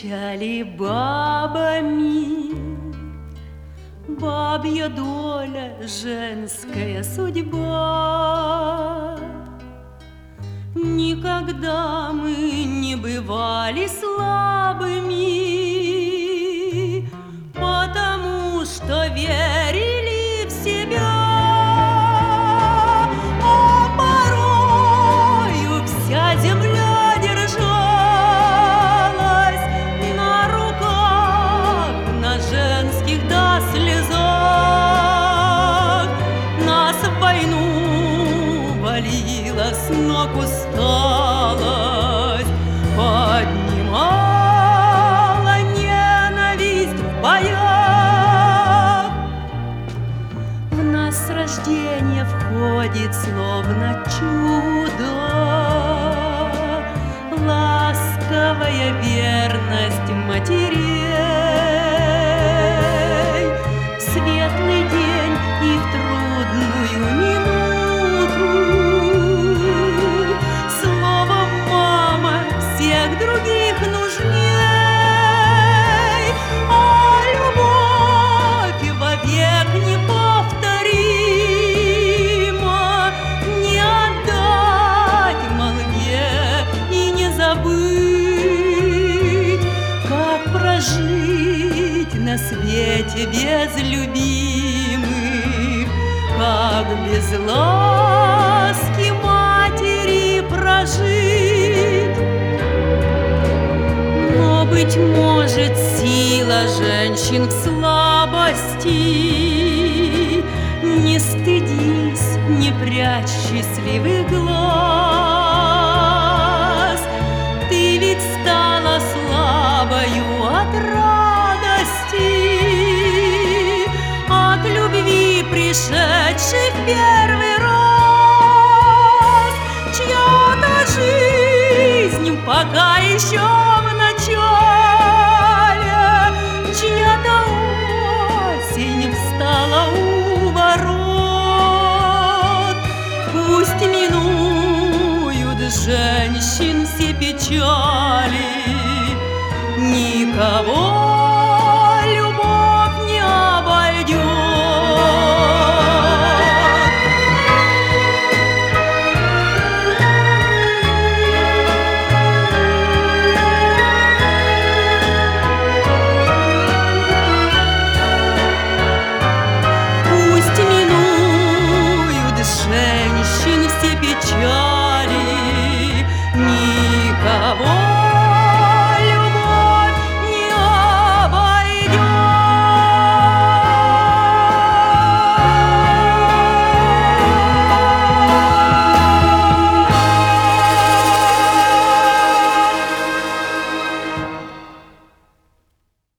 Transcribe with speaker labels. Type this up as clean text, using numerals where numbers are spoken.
Speaker 1: Кричали бабами, бабья доля, женская судьба. Никогда мы не бывали слабыми, потому что верили в себя. А порою вся земля держалась на руках, на женских до слезах. Нас в войну валила с ног усталость, поднимала ненависть в боях. В нас с рождения входит словно чудо ласковая верность матерей. В светлый день и в трудную минуту словом мама всех других нужней. А любовь вовек неповторима, не отдать молве и не забыть. Как прожить на свете без любимых, как без ласки матери прожить. Но, быть может, сила женщин в слабости. Не стыдись, не прячь счастливых глаз. Ты ведь стала слабою от радости, от любви, пришедшей в первый раз. Чья-то жизнь пока еще в начале, чья-то осень встала у ворот. Пусть минуют женщин все печали, никого любовь не обойдет. Пусть минуют женщин все печали,